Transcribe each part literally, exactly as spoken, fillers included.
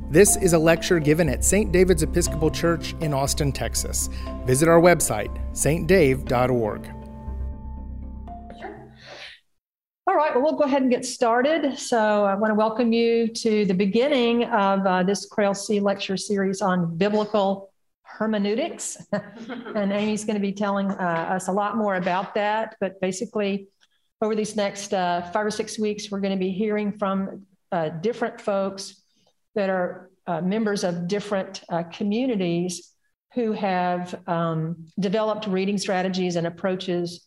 This is a lecture given at Saint David's Episcopal Church in Austin, Texas. Visit our website, s t dave dot org. All right, well, we'll go ahead and get started. So I want to welcome you to the beginning of uh, this Crail C lecture series on biblical hermeneutics. And Amy's going to be telling uh, us a lot more about that. But basically, over these next uh, five or six weeks, we're going to be hearing from uh, different folks that are uh, members of different uh, communities who have um, developed reading strategies and approaches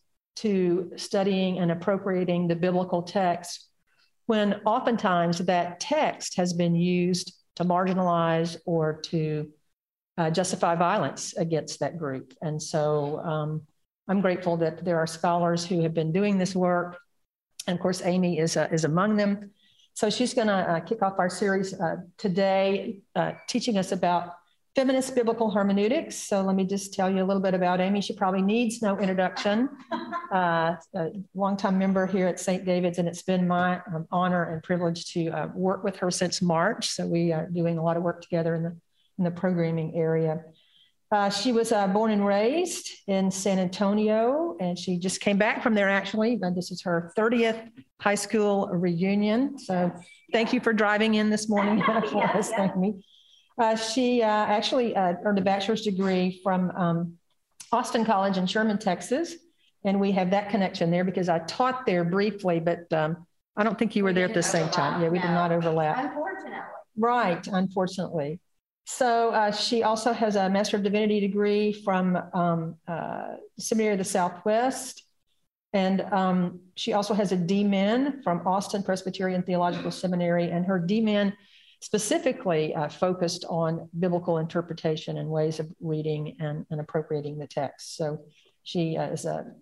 to studying and appropriating the biblical text, when oftentimes that text has been used to marginalize or to uh, justify violence against that group. And so um, I'm grateful that there are scholars who have been doing this work. And of course, Amy is, uh, is among them. So she's going to uh, kick off our series uh, today, uh, teaching us about feminist biblical hermeneutics. So let me just tell you a little bit about Amy. She probably needs no introduction. Uh, a longtime member here at Saint David's, and it's been my um, honor and privilege to uh, work with her since March. So we are doing a lot of work together in the, in the programming area. Uh, she was uh, born and raised in San Antonio, and she just came back from there, actually. And this is her thirtieth high school reunion. So thank you for driving in this morning for us, Amy. Uh, she uh, actually uh, earned a bachelor's degree from um, Austin College in Sherman, Texas. And we have that connection there because I taught there briefly, but um, I don't think you were there at the same time. Yeah, we no. did not overlap. Unfortunately. Right, unfortunately. So uh, she also has a Master of Divinity degree from um, uh, Seminary of the Southwest. And um, she also has a D Min from Austin Presbyterian Theological Seminary. And her D Min specifically uh, focused on biblical interpretation and ways of reading and, and appropriating the text. So she uh, is a,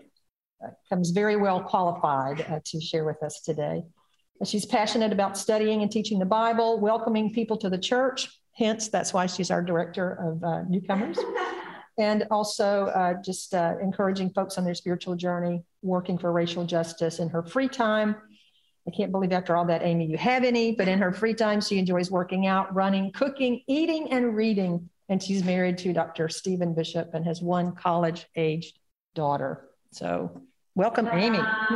a, a, comes very well qualified uh, to share with us today. She's passionate about studying and teaching the Bible, welcoming people to the church. Hence, that's why she's our director of uh, newcomers. And also uh, just uh, encouraging folks on their spiritual journey, working for racial justice in her free time. I can't believe after all that, Amy, you have any, but in her free time, she enjoys working out, running, cooking, eating, and reading. And she's married to Doctor Stephen Bishop and has one college-aged daughter. So welcome, Amy.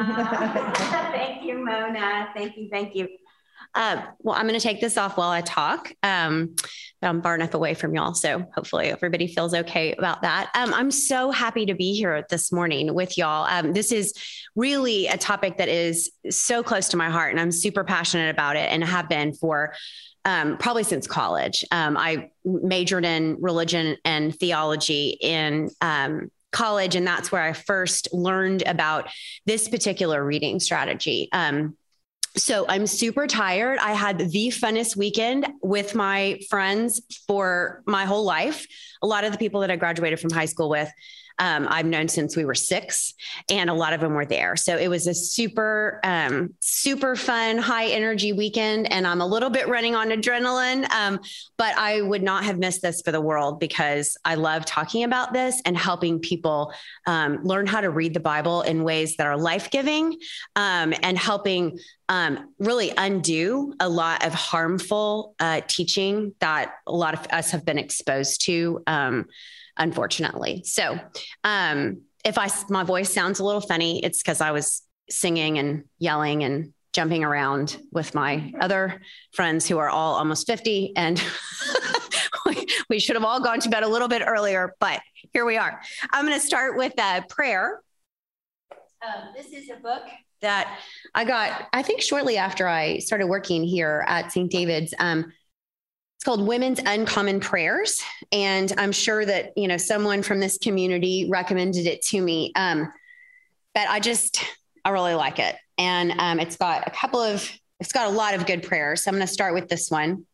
Thank you, Mona. Thank you, thank you. Uh, well, I'm going to take this off while I talk. Um, I'm far enough away from y'all, so hopefully everybody feels okay about that. Um, I'm so happy to be here this morning with y'all. Um, this is really a topic that is so close to my heart, and I'm super passionate about it and have been for um, probably since college. Um, I majored in religion and theology in um, college, and that's where I first learned about this particular reading strategy. Um, So I'm super tired. I had the funnest weekend with my friends for my whole life. A lot of the people that I graduated from high school with, um, I've known since we were six, and a lot of them were there. So it was a super, um, super fun, high energy weekend. And I'm a little bit running on adrenaline, um, but I would not have missed this for the world because I love talking about this and helping people um, learn how to read the Bible in ways that are life-giving um, and helping um, really undo a lot of harmful uh, teaching that a lot of us have been exposed to, um, unfortunately. So um, if I, my voice sounds a little funny, it's because I was singing and yelling and jumping around with my other friends who are all almost fifty. And we, we should have all gone to bed a little bit earlier, but here we are. I'm going to start with a prayer. Um, this is a book that I got, I think shortly after I started working here at Saint David's. Um, It's called Women's Uncommon Prayers. And I'm sure that, you know, someone from this community recommended it to me. Um, but I just, I really like it. And um, it's got a couple of, it's got a lot of good prayers. So I'm going to start with this one.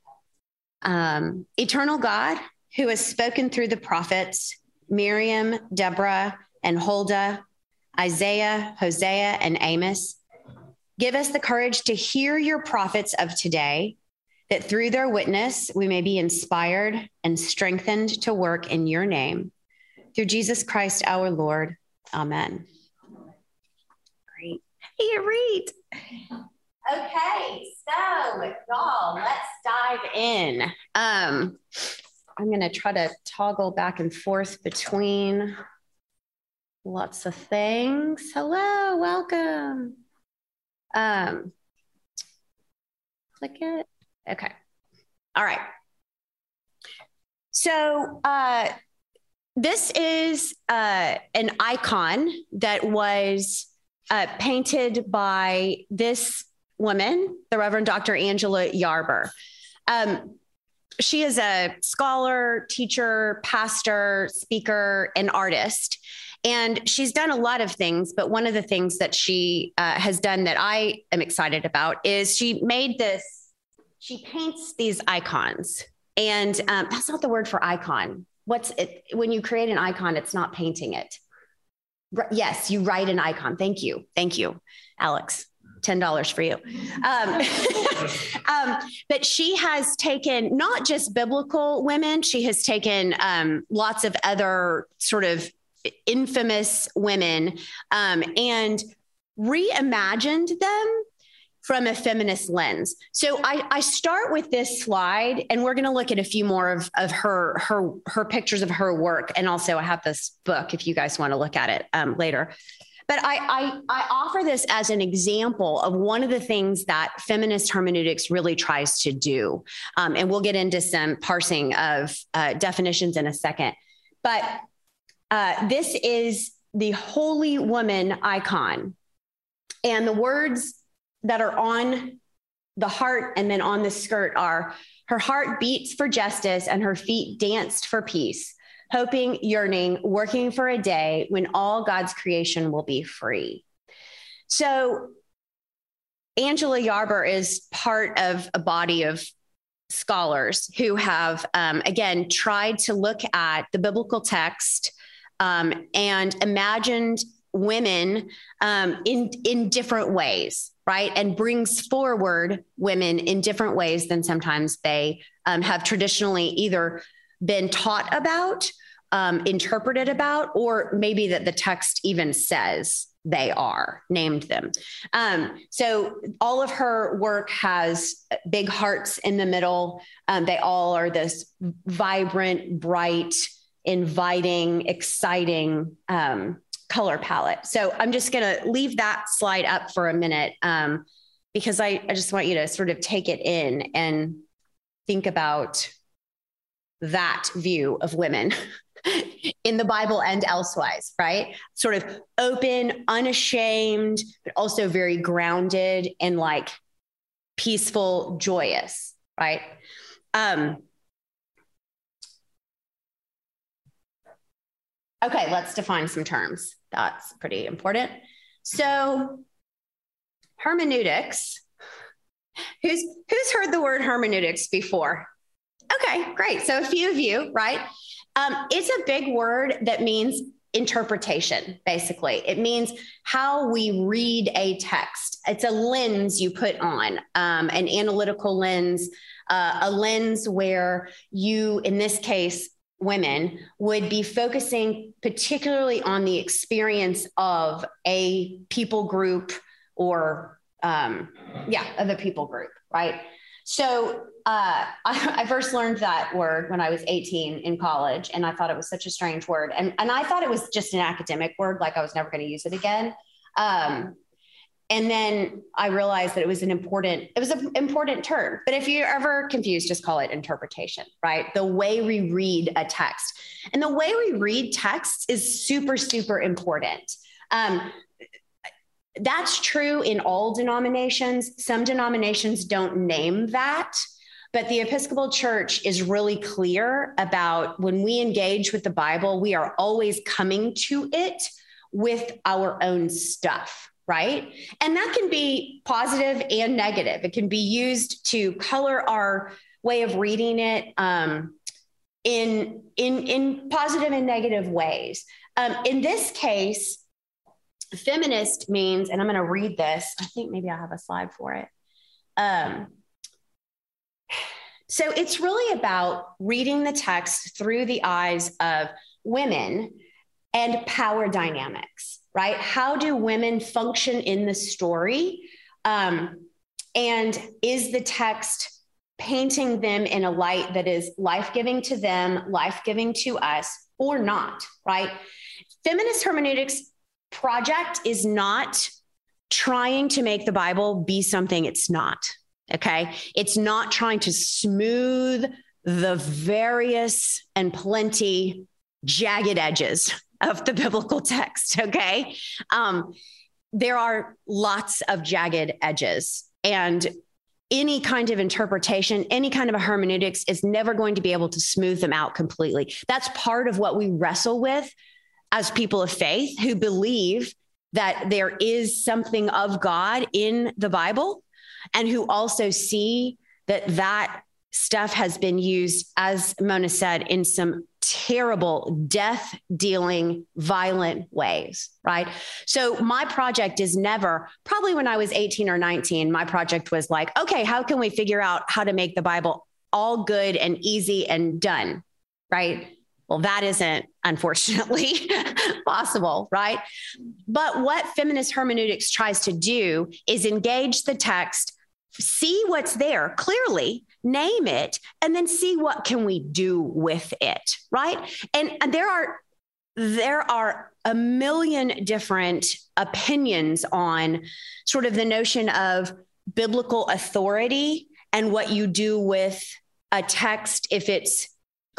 Um, Eternal God, who has spoken through the prophets, Miriam, Deborah, and Huldah, Isaiah, Hosea, and Amos, give us the courage to hear your prophets of today, that through their witness, we may be inspired and strengthened to work in your name. Through Jesus Christ, our Lord. Amen. Great. Hey, Reed. Okay, so y'all, let's dive in. Um, I'm going to try to toggle back and forth between lots of things. Hello, welcome. Um, click it. Okay. All right. So uh, this is uh, an icon that was uh, painted by this woman, the Reverend Doctor Angela Yarber. Um, she is a scholar, teacher, pastor, speaker, and artist. And she's done a lot of things, but one of the things that she uh, has done that I am excited about is she made this, she paints these icons. And um, that's not the word for icon. What's it? When you create an icon, it's not painting it. R- yes, you write an icon. Thank you. Thank you, Alex. ten dollars for you. Um, um, but she has taken not just biblical women, she has taken um, lots of other sort of infamous women um, and reimagined them from a feminist lens. So I, I start with this slide, and we're going to look at a few more of, of her, her, her pictures of her work. And also I have this book if you guys want to look at it um, later. But I, I, I offer this as an example of one of the things that feminist hermeneutics really tries to do. Um, and we'll get into some parsing of uh, definitions in a second. But uh, this is the holy woman icon. And the words that are on the heart and then on the skirt are, her heart beats for justice and her feet danced for peace, hoping, yearning, working for a day when all God's creation will be free. So Angela Yarber is part of a body of scholars who have, um, again, tried to look at the biblical text um, and imagined women um, in, in different ways, right? And brings forward women in different ways than sometimes they um, have traditionally either been taught about, um, interpreted about, or maybe that the text even says they are, named them. Um, so all of her work has big hearts in the middle. Um, they all are this vibrant, bright, inviting, exciting um, color palette. So I'm just going to leave that slide up for a minute um, because I, I just want you to sort of take it in and think about that view of women in the Bible and elsewise, right? Sort of open, unashamed, but also very grounded and like peaceful, joyous, right? Um, okay, let's define some terms. That's pretty important. So hermeneutics, who's, who's heard the word hermeneutics before? Okay, great. So a few of you, right? Um, it's a big word that means interpretation, basically. It means how we read a text. It's a lens you put on, um, an analytical lens, uh, a lens where you, in this case, women, would be focusing particularly on the experience of a people group or, um, yeah, of a people group, right? So uh, I, I first learned that word when I was eighteen in college, and I thought it was such a strange word. And, and I thought it was just an academic word, like I was never going to use it again. Um, and then I realized that it was an important, it was an important term. But if you're ever confused, just call it interpretation, right? The way we read a text. And the way we read texts is super, super important. Um, That's true in all denominations. Some denominations don't name that, but the Episcopal Church is really clear about when we engage with the Bible, we are always coming to it with our own stuff, right? And that can be positive and negative. It can be used to color our way of reading it um, in, in, in positive and negative ways. Um, in this case, feminist means, and I'm going to read this. I think maybe I have a slide for it. Um, so it's really about reading the text through the eyes of women and power dynamics, right? How do women function in the story? Um, and is the text painting them in a light that is life-giving to them, life-giving to us, or not, right? Feminist hermeneutics project is not trying to make the Bible be something it's not, okay? It's not trying to smooth the various and plenty jagged edges of the biblical text, okay? Um, there are lots of jagged edges, and any kind of interpretation, any kind of a hermeneutics is never going to be able to smooth them out completely. That's part of what we wrestle with as people of faith who believe that there is something of God in the Bible, and who also see that that stuff has been used, as Mona said, in some terrible death-dealing, violent ways, right? So my project is never, probably when I was eighteen or nineteen, my project was like, okay, how can we figure out how to make the Bible all good and easy and done, right? Well, that isn't, unfortunately, possible, right? But what feminist hermeneutics tries to do is engage the text, see what's there clearly, name it, and then see what can we do with it, right? And, and there are there are a million different opinions on sort of the notion of biblical authority and what you do with a text if it's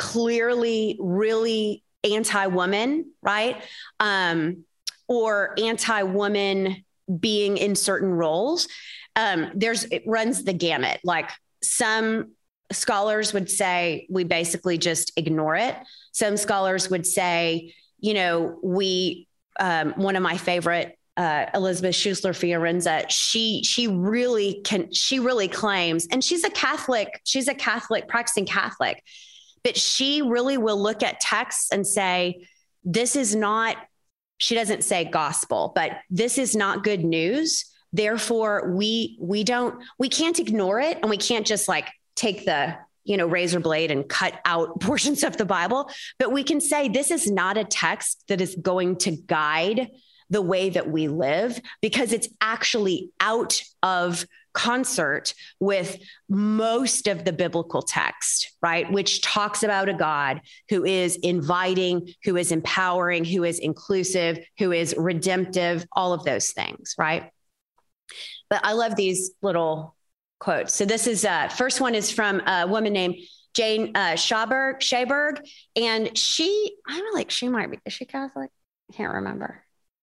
clearly really anti-woman, right? Um, or anti-woman being in certain roles. Um, there's, it runs the gamut. Like some scholars would say, we basically just ignore it. Some scholars would say, you know, we, um, one of my favorite, uh, Elizabeth Schussler-Fiorenza, she, she really can, she really claims, and she's a Catholic, she's a Catholic, practicing Catholic, but she really will look at texts and say, this is not, she doesn't say gospel, but this is not good news. Therefore, we we don't we can't ignore it, and we can't just like take the, you know, razor blade and cut out portions of the Bible. But we can say this is not a text that is going to guide the way that we live, because it's actually out of concert with most of the biblical text, right? Which talks about a God who is inviting, who is empowering, who is inclusive, who is redemptive, all of those things, right? But I love these little quotes. So this is, uh, first one is from a woman named Jane uh, Schaberg, Schaberg. And she, I'm like, she might be, is she Catholic? I can't remember.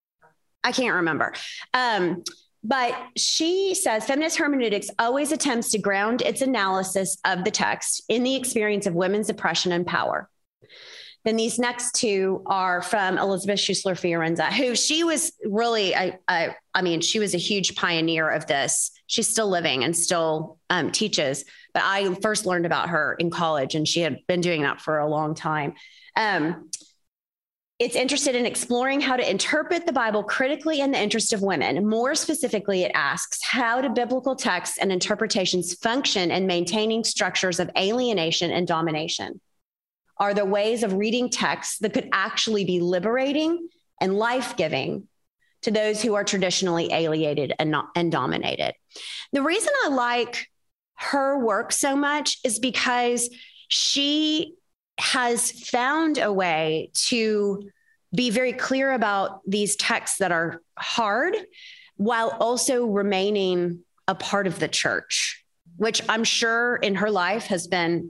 I can't remember. Um, but she says, feminist hermeneutics always attempts to ground its analysis of the text in the experience of women's oppression and power. Then these next two are from Elizabeth Schussler-Fiorenza, who she was really, I, I, I mean, she was a huge pioneer of this. She's still living and still um, teaches, but I first learned about her in college, and she had been doing that for a long time. Um, it's interested in exploring how to interpret the Bible critically in the interest of women. More specifically, it asks, how do biblical texts and interpretations function in maintaining structures of alienation and domination? Are there ways of reading texts that could actually be liberating and life-giving to those who are traditionally alienated and, not, and dominated? The reason I like her work so much is because she has found a way to be very clear about these texts that are hard, while also remaining a part of the church, which I'm sure in her life has been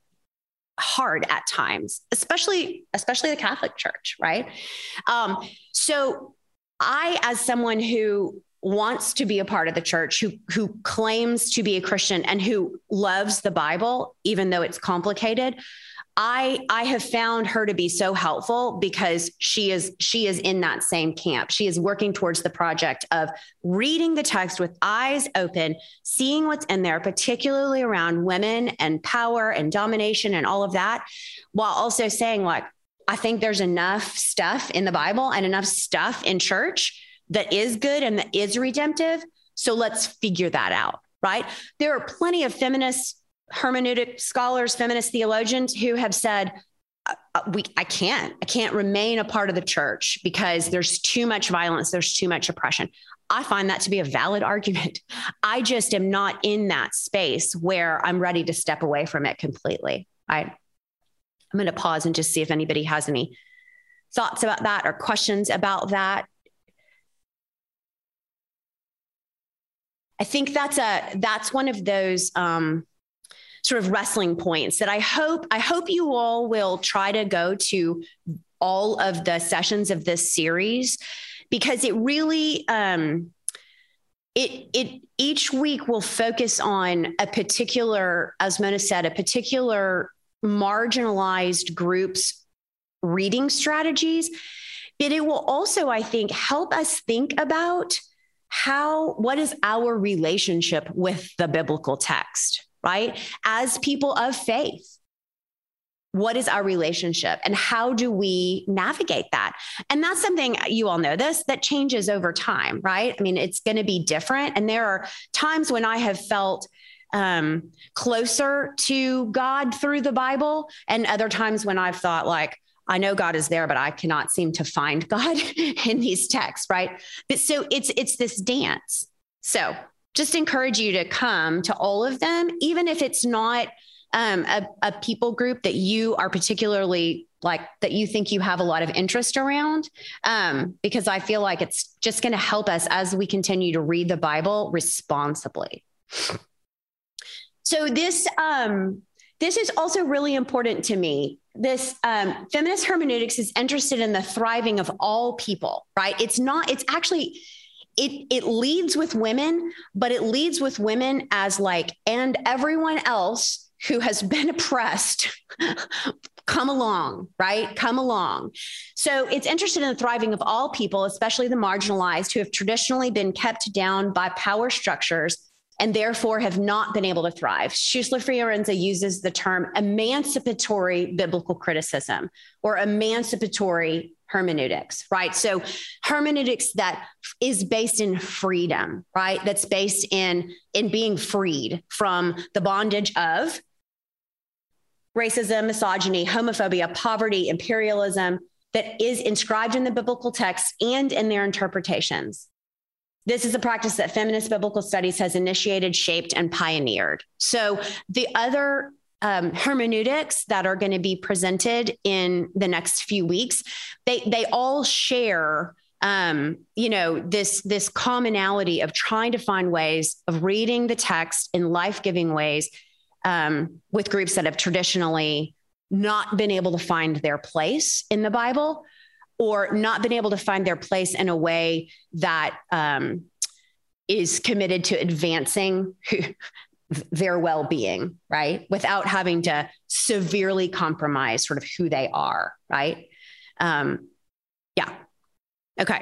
hard at times, especially, especially the Catholic Church, right? Um, so I, as someone who wants to be a part of the church, who, who claims to be a Christian and who loves the Bible, even though it's complicated, I, I have found her to be so helpful, because she is, she is in that same camp. She is working towards the project of reading the text with eyes open, seeing what's in there, particularly around women and power and domination and all of that, while also saying, like, I think there's enough stuff in the Bible and enough stuff in church that is good and that is redemptive. So let's figure that out, right? There are plenty of feminists, hermeneutic scholars, feminist theologians who have said, uh, we, I can't, I can't remain a part of the church because there's too much violence. There's too much oppression. I find that to be a valid argument. I just am not in that space where I'm ready to step away from it completely. I, I'm going to pause and just see if anybody has any thoughts about that or questions about that. I think that's a, that's one of those um, sort of wrestling points that I hope, I hope you all will try to go to all of the sessions of this series, because it really, um, it, it, each week will focus on a particular, as Mona said, a particular marginalized group's reading strategies, but it will also, I think, help us think about how, what is our relationship with the biblical text, right? As people of faith. What is our relationship and how do we navigate that? And that's something, you all know this, that changes over time, right? I mean, it's going to be different. And there are times when I have felt um, closer to God through the Bible, and other times when I've thought like, I know God is there, but I cannot seem to find God in these texts, right? But so it's, it's this dance. So just encourage you to come to all of them, even if it's not Um, a, a people group that you are particularly like, that you think you have a lot of interest around, um, because I feel like it's just going to help us as we continue to read the Bible responsibly. So this, um, this is also really important to me. This um, feminist hermeneutics is interested in the thriving of all people, right? It's not, it's actually, it, it leads with women, but it leads with women as like, and everyone else who has been oppressed, come along, right? Come along. So it's interested in the thriving of all people, especially the marginalized who have traditionally been kept down by power structures and therefore have not been able to thrive. Schussler-Fiorenza uses the term emancipatory biblical criticism or emancipatory hermeneutics, right? So hermeneutics that is based in freedom, right? That's based in, in being freed from the bondage of racism, misogyny, homophobia, poverty, imperialism, that is inscribed in the biblical text and in their interpretations. This is a practice that feminist biblical studies has initiated, shaped, and pioneered. So the other um, hermeneutics that are going to be presented in the next few weeks, they they all share um, you know, this, this commonality of trying to find ways of reading the text in life-giving ways um, with groups that have traditionally not been able to find their place in the Bible, or not been able to find their place in a way that um, is committed to advancing their well-being, right? Without having to severely compromise sort of who they are, right? Um, yeah. Okay.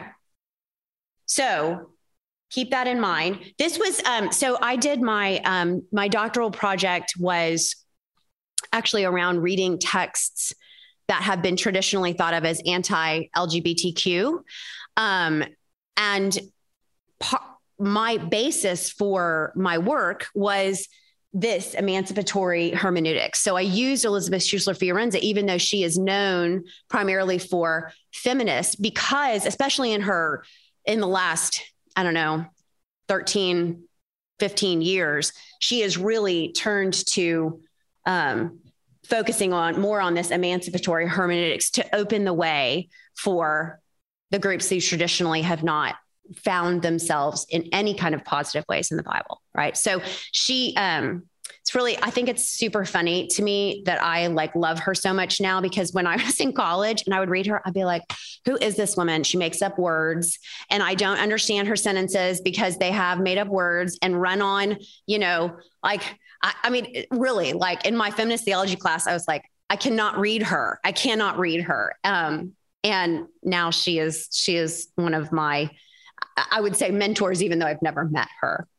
So keep that in mind. This was, um, so I did my, um, my doctoral project was actually around reading texts that have been traditionally thought of as anti-L G B T Q. Um, and pa- my basis for my work was this emancipatory hermeneutics. So I used Elizabeth Schussler-Fiorenza, even though she is known primarily for feminists, because especially in her, in the last, I don't know, thirteen, fifteen years, she has really turned to um, focusing on more on this emancipatory hermeneutics to open the way for the groups who traditionally have not found themselves in any kind of positive ways in the Bible, right? So she, um, it's really, I think it's super funny to me that I like love her so much now, because when I was in college and I would read her, I'd be like, who is this woman? She makes up words and I don't understand her sentences because they have made up words and run on, you know, like, I, I mean, really, like in my feminist theology class, I was like, I cannot read her. I cannot read her. Um, and now she is, she is one of my, I would say, mentors, even though I've never met her.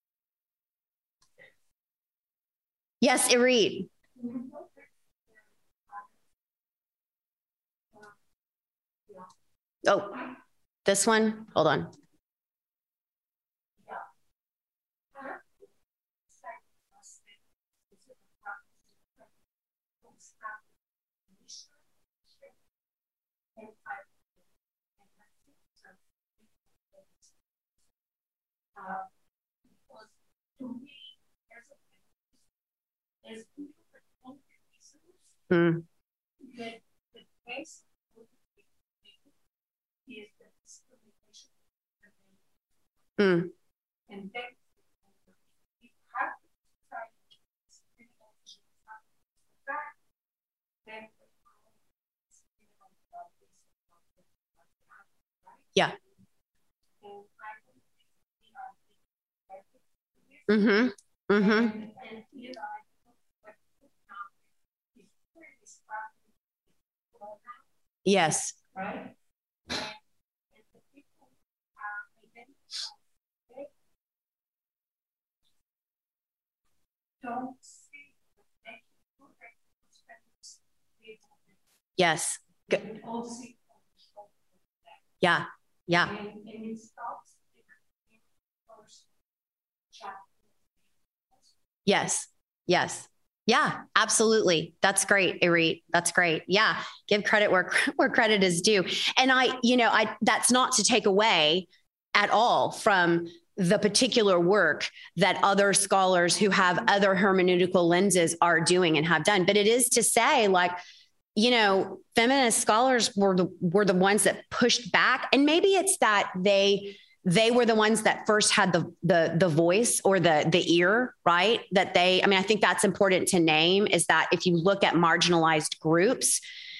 Yes, Irit. Oh, this one, hold on. Mm. Mm. Yeah. Mm-hmm. Mm-hmm. Yes. Yes. Good. Yeah. Yeah. Yes. Yes. Yeah, absolutely. That's great, Irit. That's great. Yeah. Give credit where, where credit is due. And I, you know, I, that's not to take away at all from the particular work that other scholars who have other hermeneutical lenses are doing and have done. But it is to say, like, you know, feminist scholars were the, were the ones that pushed back. And maybe it's that they, they were the ones that first had the, the, the voice or the, the ear, right? That they, I mean, I think that's important to name, is that if you look at marginalized groups,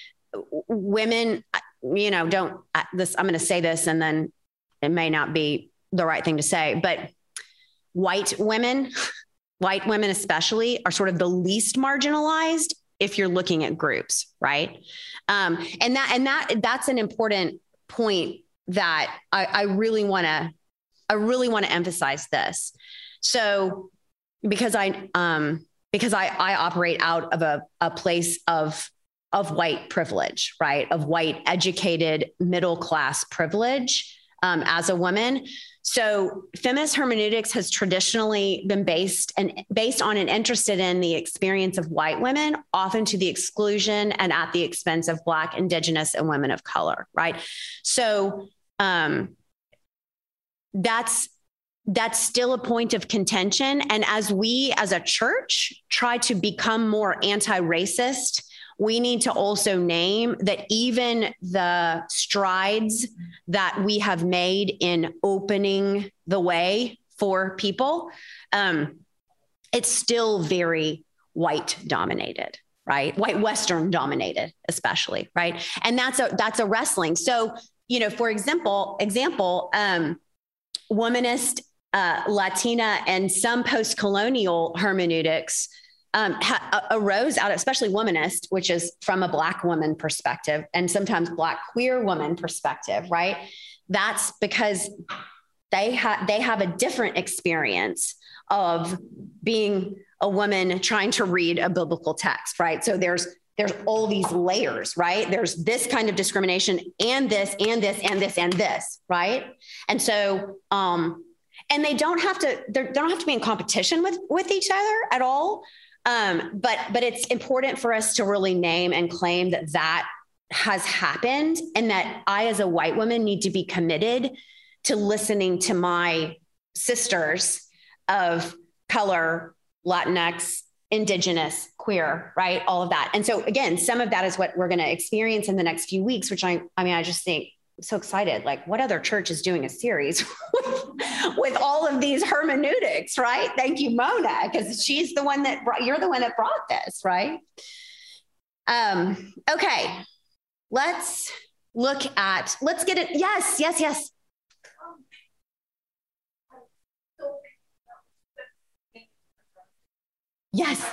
women, you know, don't this, I'm going to say this and then it may not be the right thing to say, but white women, white women especially, are sort of the least marginalized if you're looking at groups, right? Um, and that, and that, that's an important point that I, I really want to, I really want to emphasize this. So, because I, um, because I, I operate out of a, a place of, of white privilege, right? Of white, educated, middle-class privilege, um, as a woman. So feminist hermeneutics has traditionally been based and based on and interested in the experience of white women, often to the exclusion and at the expense of Black, Indigenous, and women of color, right? So um, that's that's still a point of contention. And as we as a church try to become more anti-racist, we need to also name that even the strides that we have made in opening the way for people, um, it's still very white dominated, right? White Western dominated, especially, right? And that's a that's a wrestling. So, you know, for example, example, um, womanist, uh, Latina, and some post-colonial hermeneutics Um, ha- arose out of, especially womanist, which is from a Black woman perspective and sometimes Black queer woman perspective, right? That's because they have they have a different experience of being a woman trying to read a biblical text, right? So there's there's all these layers, right? There's this kind of discrimination and this and this and this and this, right? And so, um, and they don't have to they don't have to be in competition with with each other at all. Um, but but it's important for us to really name and claim that that has happened, and that I, as a white woman, need to be committed to listening to my sisters of color, Latinx, Indigenous, queer, right? All of that. And so again, some of that is what we're going to experience in the next few weeks, which I, I mean, I just think I'm so excited. Like, what other church is doing a series with, with all of these hermeneutics, right? Thank you, Mona, because she's the one that brought, you're the one that brought this, right? Um, okay, let's look at, let's get it. Yes, yes, yes. Yes.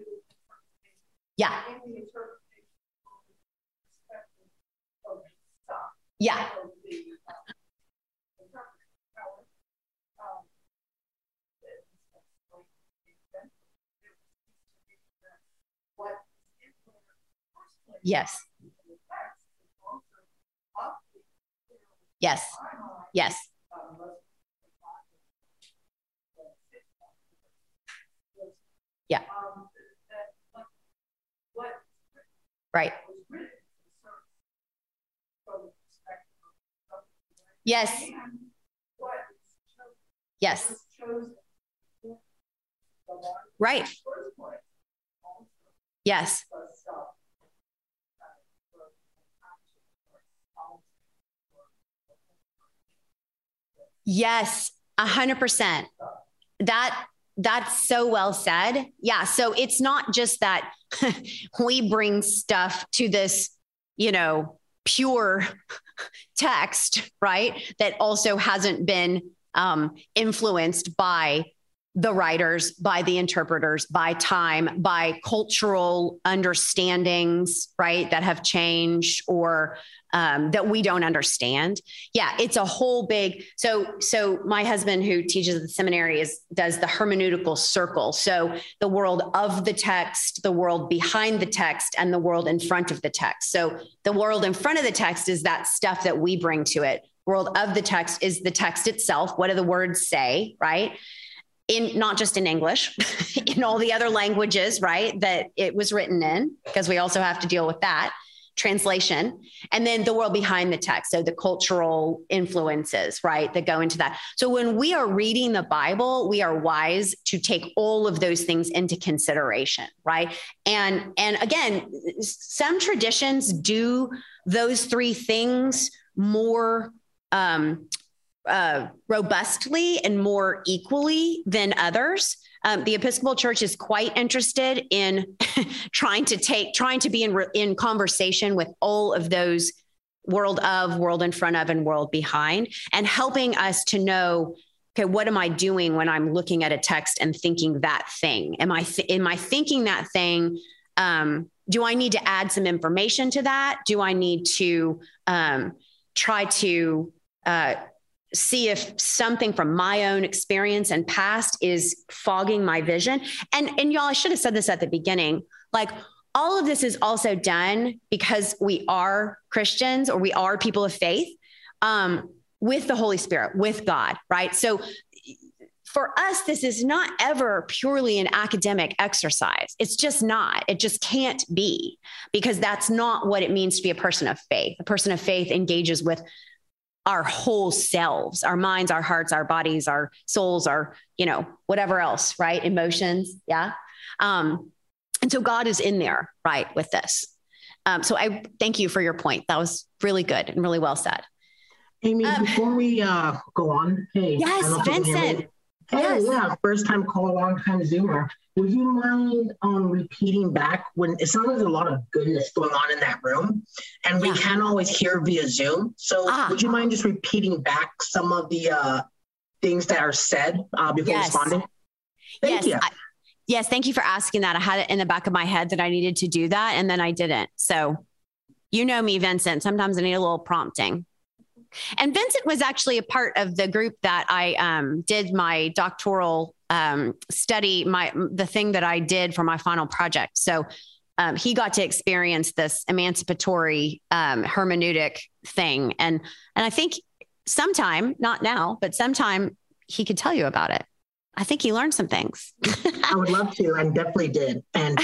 Yeah. Yeah. Yes. Yes. Yes. Yeah. Right. Yes. Yes. Right. Yes. Yes, a hundred percent. That that's so well said. Yeah. So it's not just that we bring stuff to this, you know, pure text, right? That also hasn't been um, influenced by the writers, by the interpreters, by time, by cultural understandings, right? That have changed or um, that we don't understand. Yeah, it's a whole big. So, so my husband, who teaches at the seminary, is does the hermeneutical circle. So the world of the text, the world behind the text, and the world in front of the text. So the world in front of the text is that stuff that we bring to it. World of the text is the text itself. What do the words say, right? In not just in English, in all the other languages, right, that it was written in, because we also have to deal with that translation. And then the world behind the text. So the cultural influences, right, that go into that. So when we are reading the Bible, we are wise to take all of those things into consideration, right? And, and again, some traditions do those three things more um, Uh, robustly and more equally than others. Um, the Episcopal Church is quite interested in trying to take, trying to be in, in conversation with all of those world of, world in front of, and world behind, and helping us to know, okay, what am I doing when I'm looking at a text and thinking that thing? Am I, th- am I thinking that thing? Um, do I need to add some information to that? Do I need to um, try to uh, see if something from my own experience and past is fogging my vision? And, and y'all, I should have said this at the beginning, like all of this is also done because we are Christians, or we are people of faith, um, with the Holy Spirit, with God, right? So for us, this is not ever purely an academic exercise. It's just not, it just can't be, because that's not what it means to be a person of faith. A person of faith engages with our whole selves, our minds, our hearts, our bodies, our souls, our, you know, whatever else, right? Emotions. Yeah. Um, and so God is in there, right, with this. Um, so I thank you for your point. That was really good and really well said. Amy, um, before we uh, go on, hey. Yes, Vincent. Hey, yes. yeah, first time call, long time Zoomer. Would you mind um, repeating back when it sounds like a lot of goodness going on in that room, and we yeah. can't always hear via Zoom. So ah. would you mind just repeating back some of the uh, things that are said uh, before yes. responding? Thank yes. you. I, yes. Thank you for asking that. I had it in the back of my head that I needed to do that, and then I didn't. So you know me, Vincent. Sometimes I need a little prompting. And Vincent was actually a part of the group that I um, did my doctoral um, study, my the thing that I did for my final project. So um, he got to experience this emancipatory um, hermeneutic thing. And, and I think sometime, not now, but sometime he could tell you about it. I think he learned some things. I would love to, and definitely did. And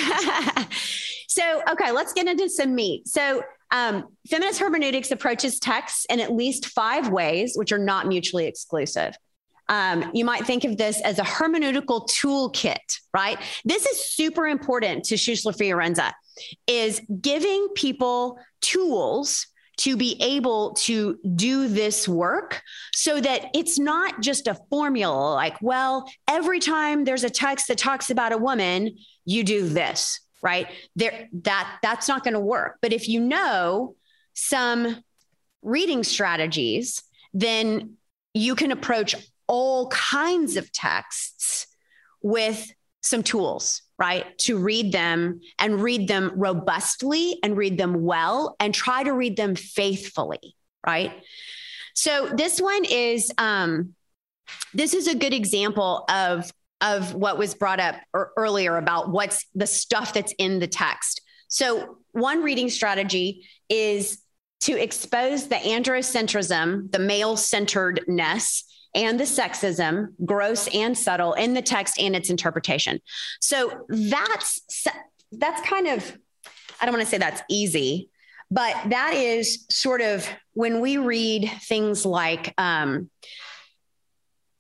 so, okay, let's get into some meat. So Um, feminist hermeneutics approaches texts in at least five ways, which are not mutually exclusive. Um, you might think of this as a hermeneutical toolkit, right? This is super important to Schussler Fiorenza, is giving people tools to be able to do this work so that it's not just a formula like, well, every time there's a text that talks about a woman, you do this. Right there, that that's not going to work. But if you know some reading strategies, then you can approach all kinds of texts with some tools, right? To read them and read them robustly and read them well and try to read them faithfully, right? So this one is, um, this is a good example of of what was brought up earlier about what's the stuff that's in the text. So one reading strategy is to expose the androcentrism, the male-centeredness, and the sexism, gross and subtle, in the text and its interpretation. So that's, that's kind of, I don't want to say that's easy, but that is sort of when we read things like, um,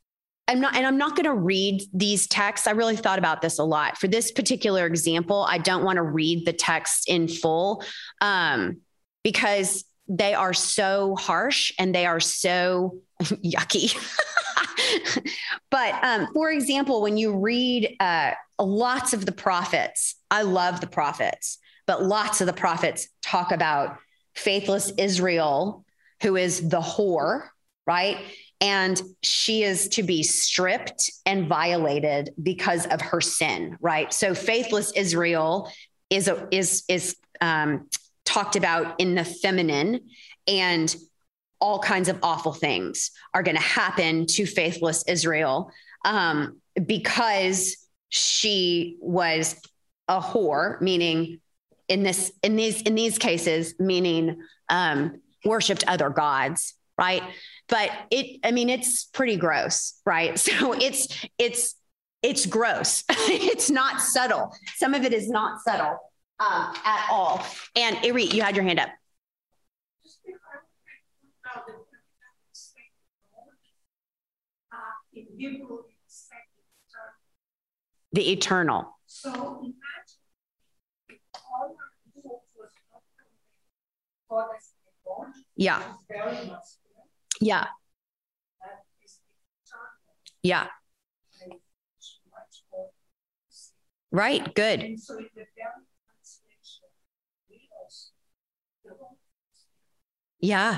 I'm not, and I'm not going to read these texts. I really thought about this a lot. For this particular example, I don't want to read the text in full um, because they are so harsh and they are so yucky. But um, for example, when you read uh, lots of the prophets, I love the prophets, but lots of the prophets talk about faithless Israel, who is the whore, right? And she is to be stripped and violated because of her sin, right? So faithless Israel is a, is is um, talked about in the feminine, and all kinds of awful things are going to happen to faithless Israel um, because she was a whore, meaning in this in these in these cases, meaning um, worshipped other gods, right? But it, I mean, it's pretty gross, right? So it's, it's, it's gross. It's not subtle. Some of it is not subtle um, at all. And Iri, you had your hand up. The eternal. So imagine all was yeah. Yeah. Yeah. Right. Good. Yeah.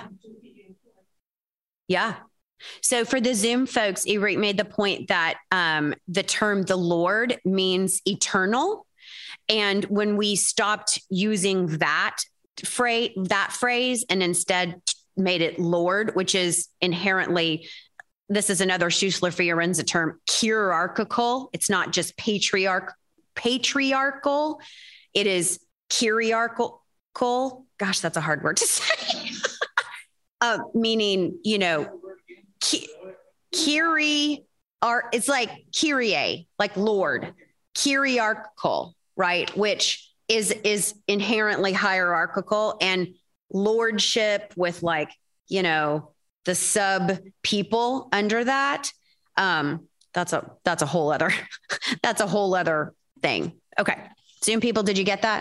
Yeah. So for the Zoom folks, Eric made the point that um, the term the Lord means eternal. And when we stopped using that phrase, that phrase, and instead made it Lord, which is inherently, this is another Schussler Fiorenza term, hierarchical. It's not just patriarch, patriarchal. It is kyriarchal. Gosh, that's a hard word to say. uh, meaning, you know, ki- Kyrie, are, it's like Kyrie, like Lord, kyriarchal, right? Which is, is inherently hierarchical, and lordship with, like, you know, the sub people under that. Um, that's a, that's a whole other, that's a whole other thing. Okay. Zoom people, did you get that?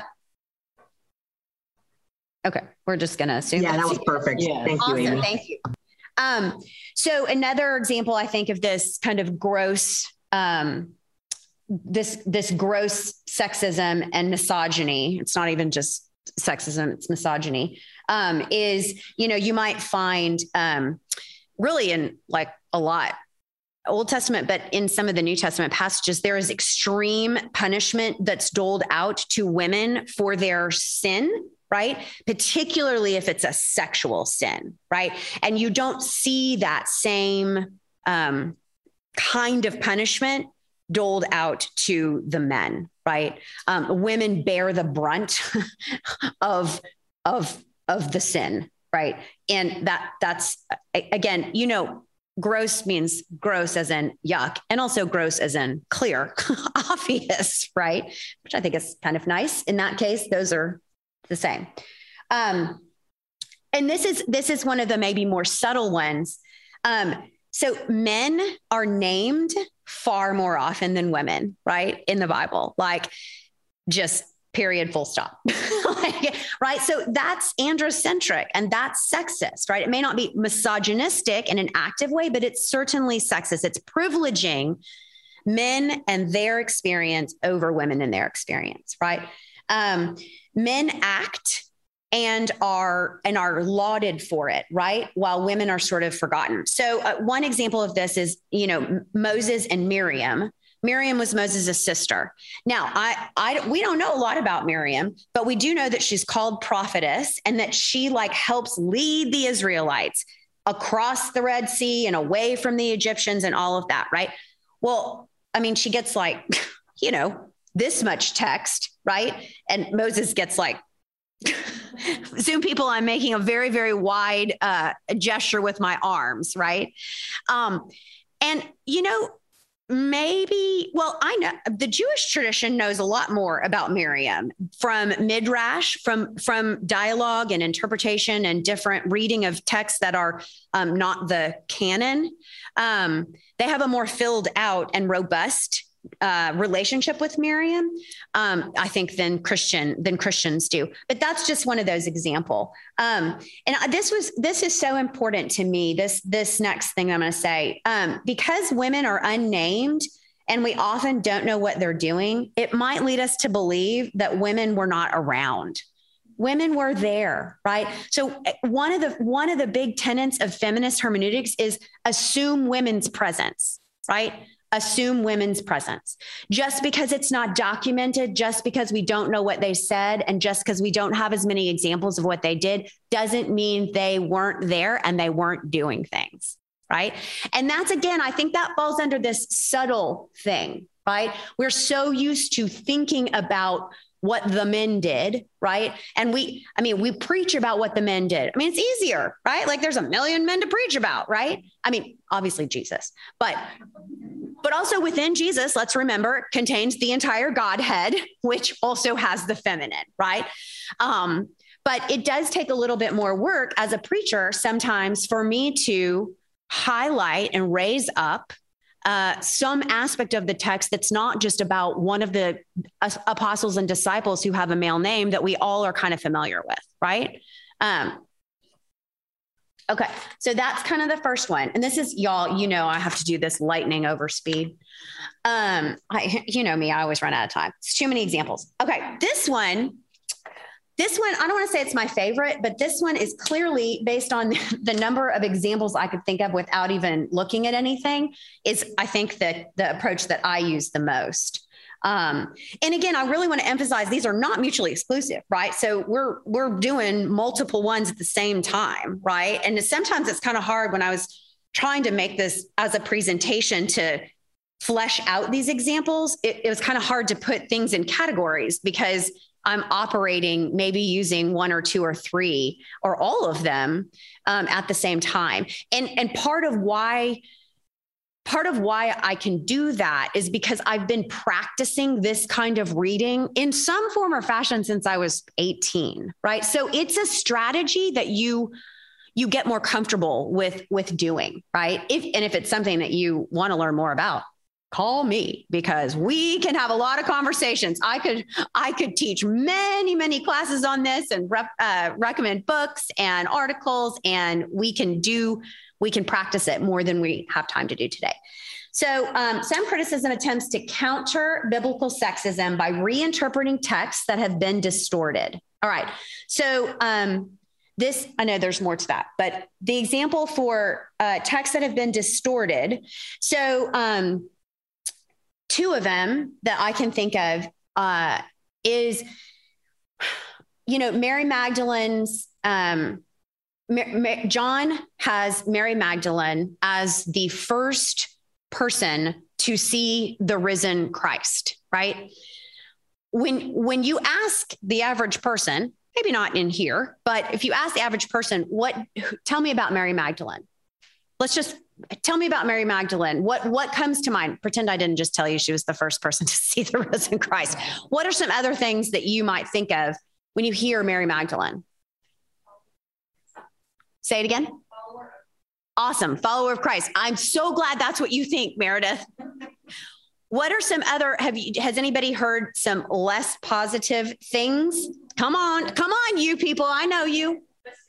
Okay. We're just going to assume. Yeah, that was perfect. Yeah. Thank awesome. you, Amy. Thank you. Um, so another example, I think, of this kind of gross, um, this, this gross sexism and misogyny, it's not even just sexism, it's misogyny, um, is, you know, you might find, um, really in like a lot Old Testament, but in some of the New Testament passages, there is extreme punishment that's doled out to women for their sin, right? Particularly if it's a sexual sin, right? And you don't see that same, um, kind of punishment doled out to the men, right? Um, women bear the brunt of, of, of the sin, right? And that that's, again, you know, gross means gross as in yuck, and also gross as in clear, obvious, right? Which I think is kind of nice. In that case, those are the same. Um, and this is, this is one of the maybe more subtle ones. Um, so men are named far more often than women, right? In the Bible, like just period, full stop. Like, right. So that's androcentric and that's sexist, right? It may not be misogynistic in an active way, but it's certainly sexist. It's privileging men and their experience over women and their experience, right? Um, men act and are and are lauded for it, right? While women are sort of forgotten. So uh, one example of this is, you know, Moses and Miriam. Miriam was Moses' sister. Now, I, I, we don't know a lot about Miriam, but we do know that she's called prophetess and that she like helps lead the Israelites across the Red Sea and away from the Egyptians and all of that, right? Well, I mean, she gets like, you know, this much text, right? And Moses gets like, Zoom people, I'm making a very, very wide uh, gesture with my arms, right? Um, and, you know, Maybe, well, I know the Jewish tradition knows a lot more about Miriam from midrash, from from dialogue and interpretation and different reading of texts that are um, not the canon. Um, they have a more filled out and robust uh, relationship with Miriam, um, I think, than Christian than Christians do. But that's just one of those example. Um, and this was this is so important to me. This this next thing I'm going to say, um, because women are unnamed and we often don't know what they're doing, it might lead us to believe that women were not around. Women were there, right? So one of the one of the big tenets of feminist hermeneutics is assume women's presence, right? Assume women's presence. Just because it's not documented, just because we don't know what they said, and just because we don't have as many examples of what they did, doesn't mean they weren't there and they weren't doing things, right? And that's, again, I think that falls under this subtle thing, right? We're so used to thinking about what the men did, right? And we, I mean, we preach about what the men did. I mean, it's easier, right? Like there's a million men to preach about, right? I mean, obviously Jesus, but But also within Jesus, let's remember, contains the entire Godhead, which also has the feminine, right? Um, but it does take a little bit more work as a preacher sometimes for me to highlight and raise up uh, some aspect of the text that's not just about one of the uh, apostles and disciples who have a male name that we all are kind of familiar with, right? Um, Okay, so that's kind of the first one. And this is, y'all, you know, I have to do this lightning over speed. Um, I, you know me, I always run out of time. It's too many examples. Okay, this one, this one, I don't want to say it's my favorite, but this one is clearly based on the number of examples I could think of without even looking at anything, is I think that the approach that I use the most. Um, and again, I really want to emphasize these are not mutually exclusive, right? So we're, we're doing multiple ones at the same time, right? And sometimes it's kind of hard when I was trying to make this as a presentation to flesh out these examples. It, it was kind of hard to put things in categories because I'm operating, maybe using one or two or three or all of them um, at the same time. And, and part of why Part of why I can do that is because I've been practicing this kind of reading in some form or fashion since I was eighteen, right? So it's a strategy that you you get more comfortable with with doing, right? If and if it's something that you want to learn more about, call me because we can have a lot of conversations. I could I could teach many many classes on this and rep, uh, recommend books and articles, and we can do. We can practice it more than we have time to do today. So um, some criticism attempts to counter biblical sexism by reinterpreting texts that have been distorted. All right. So um, this, I know there's more to that, but the example for uh, texts that have been distorted. So um, two of them that I can think of uh, is, you know, Mary Magdalene's, um, John has Mary Magdalene as the first person to see the risen Christ, right? When, when you ask the average person, maybe not in here, but if you ask the average person, what, tell me about Mary Magdalene. Let's just tell me about Mary Magdalene. What, what comes to mind? Pretend I didn't just tell you she was the first person to see the risen Christ. What are some other things that you might think of when you hear Mary Magdalene? Say it again. Follower. Awesome. Follower of Christ. I'm so glad that's what you think, Meredith. What are some other, have you, has anybody heard some less positive things? Come on, come on, you people. I know you.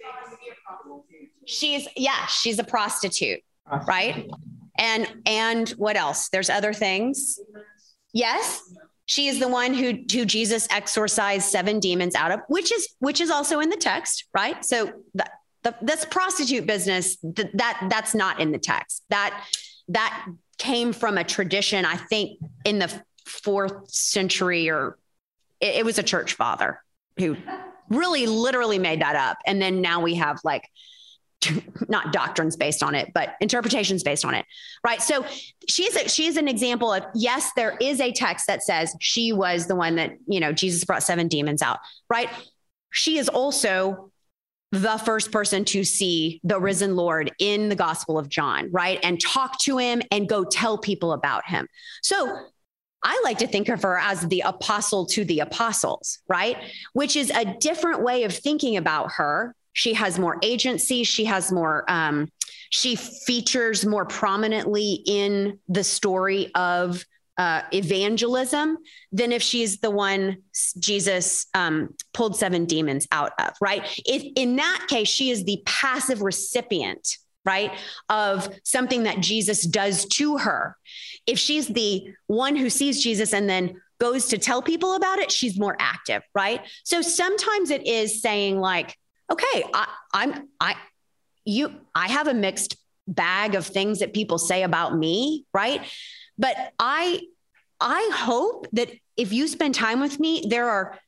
She's, yeah, she's a prostitute, right? And, and what else? There's other things. Yes. She is the one who, who Jesus exorcised seven demons out of, which is, which is also in the text, right? So that, The, this prostitute business, th- that that's not in the text. That that came from a tradition, I think, in the fourth century, or it, it was a church father who really literally made that up. And then now we have like, not doctrines based on it, but interpretations based on it. Right. So she's a, she's an example of, yes, there is a text that says she was the one that, you know, Jesus brought seven demons out. Right. She is also the first person to see the risen Lord in the Gospel of John, right? And talk to him and go tell people about him. So I like to think of her as the apostle to the apostles, right? Which is a different way of thinking about her. She has more agency. She has more, um, she features more prominently in the story of uh, evangelism than if she's the one Jesus um, pulled seven demons out of, right? If in that case, she is the passive recipient, right, of something that Jesus does to her. If she's the one who sees Jesus and then goes to tell people about it, she's more active, right? So sometimes it is saying like, okay, I, I'm, I, you, I have a mixed bag of things that people say about me, right? But I, I hope that if you spend time with me, there are,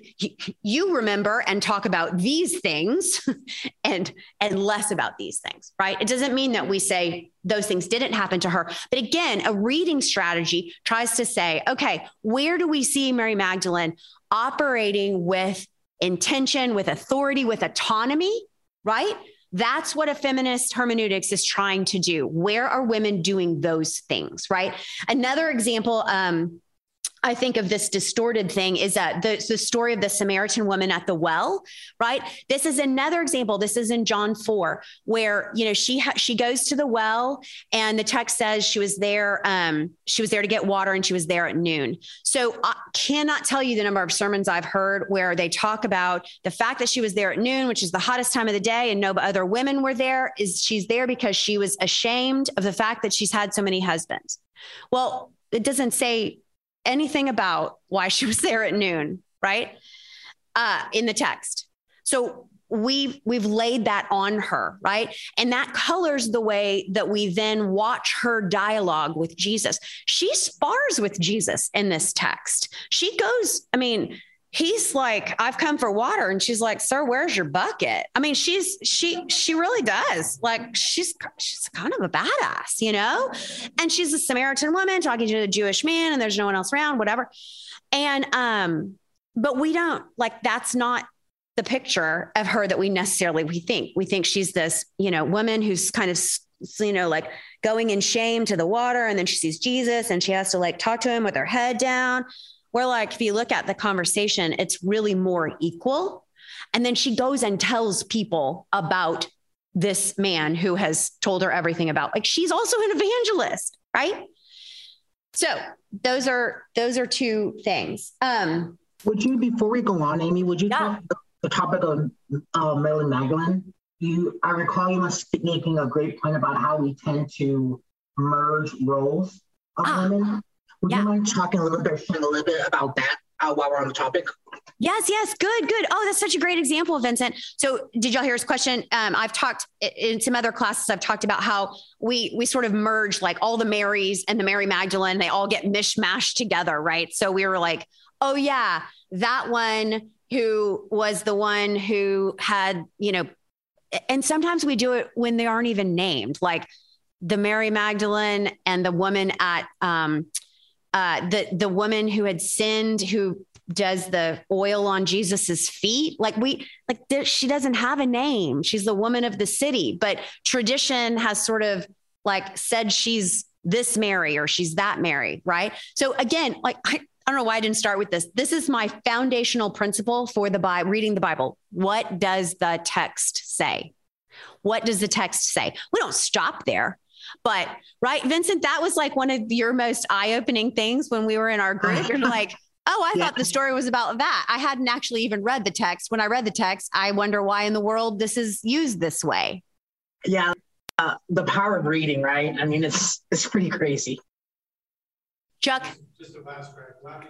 you remember and talk about these things and, and less about these things, right? It doesn't mean that we say those things didn't happen to her. But again, a reading strategy tries to say, okay, where do we see Mary Magdalene operating with intention, with authority, with autonomy, right? That's what a feminist hermeneutics is trying to do. Where are women doing those things, right? Another example, um, I think of this distorted thing is that the, the story of the Samaritan woman at the well, right? This is another example. This is in John four, where, you know, she, ha- she goes to the well and the text says she was there. Um, she was there to get water and she was there at noon. So I cannot tell you the number of sermons I've heard where they talk about the fact that she was there at noon, which is the hottest time of the day, and no other women were there. Is she's there because she was ashamed of the fact that she's had so many husbands. Well, it doesn't say anything about why she was there at noon, right? Uh, in the text. So we've, we've laid that on her, right? And that colors the way that we then watch her dialogue with Jesus. She spars with Jesus in this text. She goes, I mean, he's like, I've come for water. And she's like, sir, where's your bucket? I mean, she's, she, she really does. Like, she's, she's kind of a badass, you know, and she's a Samaritan woman talking to a Jewish man and there's no one else around, whatever. And, um, but we don't like, that's not the picture of her that we necessarily, we think, we think she's this, you know, woman who's kind of, you know, like going in shame to the water. And then she sees Jesus and she has to like talk to him with her head down. Where like, if you look at the conversation, it's really more equal. And then she goes and tells people about this man who has told her everything about, like, she's also an evangelist, right? So those are, those are two things. Um, would you, before we go on, Amy, would you yeah. talk about the topic of uh, Mary Magdalene? You, I recall you must be making a great point about how we tend to merge roles of ah. women. Would yeah. you mind talking a little bit, a little bit about that uh, while we're on the topic? Yes, yes. Good, good. Oh, that's such a great example, Vincent. So did y'all hear his question? Um, I've talked in some other classes, I've talked about how we, we sort of merge like all the Marys and the Mary Magdalene, they all get mishmashed together, right? So we were like, oh yeah, that one who was the one who had, you know, and sometimes we do it when they aren't even named, like the Mary Magdalene and the woman at, um, Uh, the the woman who had sinned, who does the oil on Jesus's feet, like we like there, she doesn't have a name. She's the woman of the city, but tradition has sort of like said she's this Mary or she's that Mary, right? So again, like I, I don't know why I didn't start with this. This is my foundational principle for the Bible, reading the Bible. What does the text say? What does the text say? We don't stop there. But right, Vincent, that was like one of your most eye-opening things when we were in our group. You're like, oh, I yeah. thought the story was about that. I hadn't actually even read the text. When I read the text, I wonder why in the world this is used this way. Yeah, uh, the power of reading, right? I mean, it's it's pretty crazy. Chuck? Just a fast track.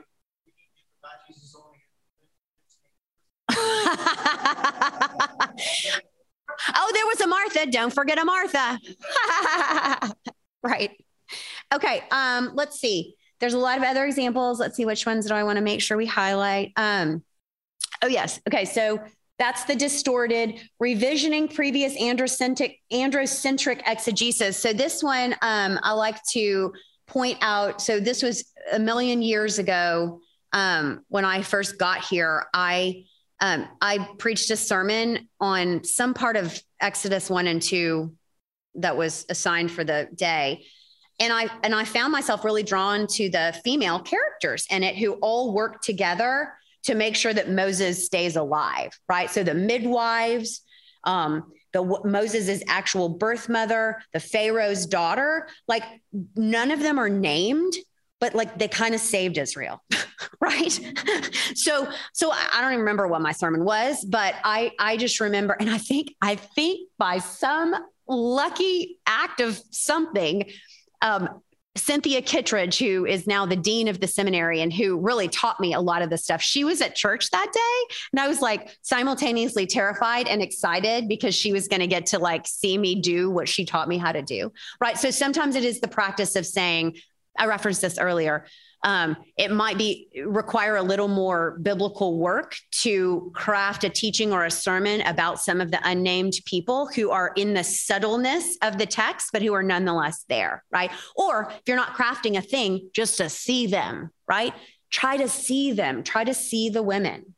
Oh, there was a Martha. Don't forget a Martha. Right. Okay. Um, let's see. There's a lot of other examples. Let's see which ones do I want to make sure we highlight. Um, oh, yes. Okay. So that's the distorted revisioning previous androcentric, androcentric exegesis. So this one um, I like to point out. So this was a million years ago um, when I first got here. I um, I preached a sermon on some part of Exodus one and two that was assigned for the day. And I, and I found myself really drawn to the female characters in it who all work together to make sure that Moses stays alive, right? So the midwives, um, the Moses' actual birth mother, the Pharaoh's daughter, like none of them are named, but like they kind of saved Israel, right? so, so I don't even remember what my sermon was, but I, I just remember, and I think, I think by some lucky act of something, um, Cynthia Kittredge, who is now the dean of the seminary and who really taught me a lot of this stuff, she was at church that day. And I was like simultaneously terrified and excited because she was going to get to like see me do what she taught me how to do. Right. So sometimes it is the practice of saying, I referenced this earlier. Um, it might be require a little more biblical work to craft a teaching or a sermon about some of the unnamed people who are in the subtleness of the text, but who are nonetheless there, right? Or if you're not crafting a thing, just to see them, right? Try to see them, try to see the women.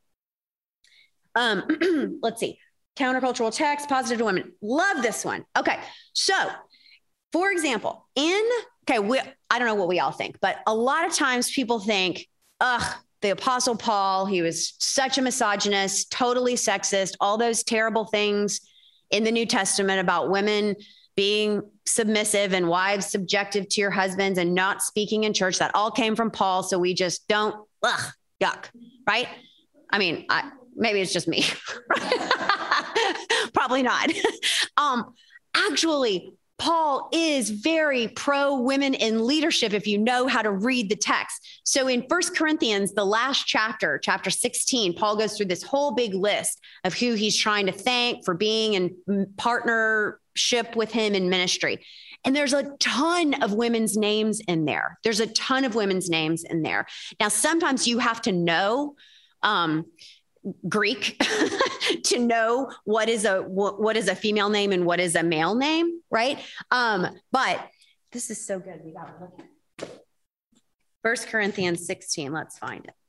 Um, let's see, countercultural text, positive to women. Love this one. Okay, so for example, in Okay, we, I don't know what we all think, but a lot of times people think, ugh, the Apostle Paul, he was such a misogynist, totally sexist, all those terrible things in the New Testament about women being submissive and wives subjective to your husbands and not speaking in church. That all came from Paul. So we just don't, ugh, yuck, right? I mean, I, maybe it's just me. Probably not. um, actually, Paul is very pro women in leadership if you know how to read the text. So in First Corinthians, the last chapter, chapter sixteen, Paul goes through this whole big list of who he's trying to thank for being in partnership with him in ministry. And there's a ton of women's names in there. There's a ton of women's names in there. Now, sometimes you have to know um, Greek to know what is a what, what is a female name and what is a male name, right? Um, but this is so good. We got to look at it. First Corinthians sixteen. Let's find it.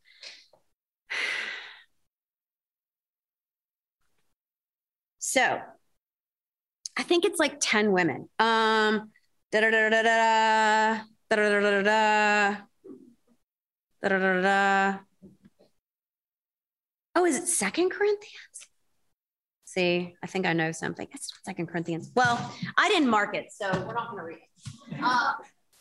So I think it's like ten women. Um, da da da da da da da da da da da da da. Oh, is it Second Corinthians? See, I think I know something. It's Second Corinthians. Well, I didn't mark it, so we're not going to read it. Uh,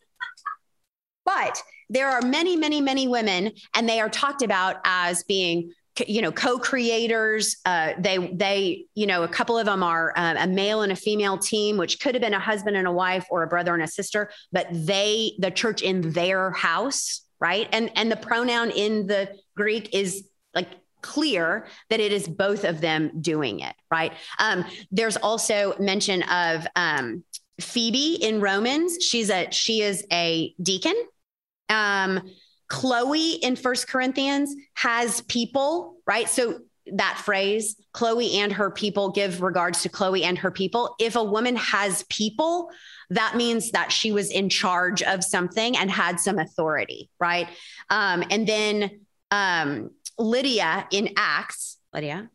but there are many, many, many women, and they are talked about as being, you know, co-creators. Uh, they, they, you know, a couple of them are uh, a male and a female team, which could have been a husband and a wife or a brother and a sister, but they, the church in their house, right? And and the pronoun in the Greek is like clear that it is both of them doing it, right? Um, there's also mention of um, Phoebe in Romans. She's a she is a deacon. Um, Chloe in First Corinthians has people, right? So that phrase, Chloe and her people, give regards to Chloe and her people. If a woman has people, that means that she was in charge of something and had some authority, right? Um, and then um, Lydia in Acts, Lydia,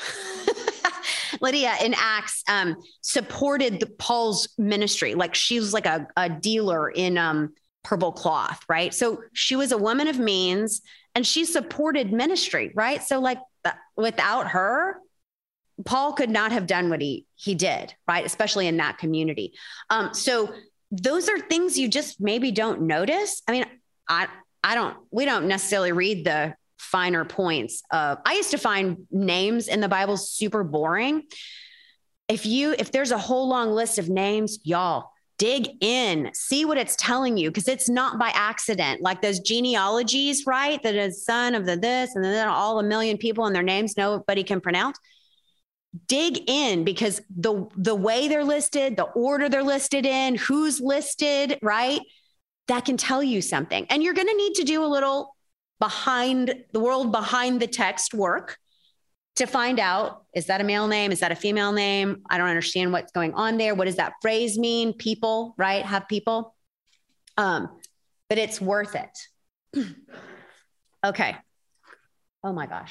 Lydia in Acts um, supported the, Paul's ministry. Like she was like a, a dealer in um, purple cloth, right? So she was a woman of means and she supported ministry, right? So like th- without her, Paul could not have done what he, he did, right? Especially in that community. Um, so those are things you just maybe don't notice. I mean, I, I don't, we don't necessarily read the finer points of, I used to find names in the Bible super boring. If you, if there's a whole long list of names, y'all dig in, see what it's telling you. Cause it's not by accident, like those genealogies, right? That is son of the this, and then all a million people and their names nobody can pronounce. Dig in because the, the way they're listed, the order they're listed in, who's listed, right? That can tell you something. And you're going to need to do a little behind the world, behind the text work to find out, is that a male name? Is that a female name? I don't understand what's going on there. What does that phrase mean? People, right? Have people. Um, but it's worth it. Okay. Oh my gosh.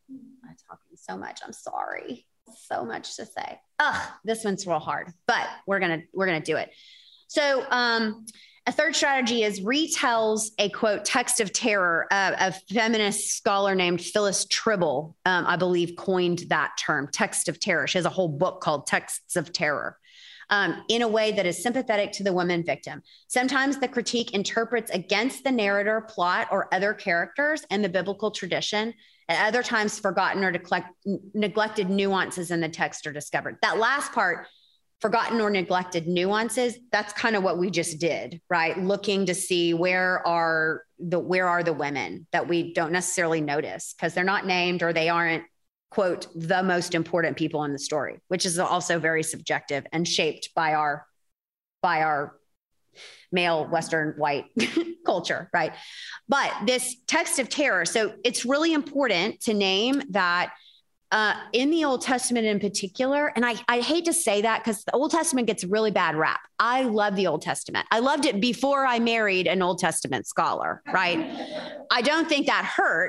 I'm talking so much. I'm sorry. So much to say. Ugh, this one's real hard, but we're going to, we're going to do it. So, um, a third strategy is retells a quote text of terror. Uh, a feminist scholar named Phyllis Tribble, um, I believe, coined that term, text of terror. She has a whole book called Texts of Terror, um, in a way that is sympathetic to the woman victim. Sometimes the critique interprets against the narrator, plot, or other characters and the biblical tradition. At other times, forgotten or neglect, neglected nuances in the text are discovered. That last part, forgotten or neglected nuances, that's kind of what we just did, right? Looking to see where are the where are the women that we don't necessarily notice because they're not named or they aren't, quote, the most important people in the story, which is also very subjective and shaped by our by our male Western white culture, right? But this text of terror, so it's really important to name that Uh, in the Old Testament in particular, and I, I hate to say that because the Old Testament gets a really bad rap. I love the Old Testament. I loved it before I married an Old Testament scholar, right? I don't think that hurt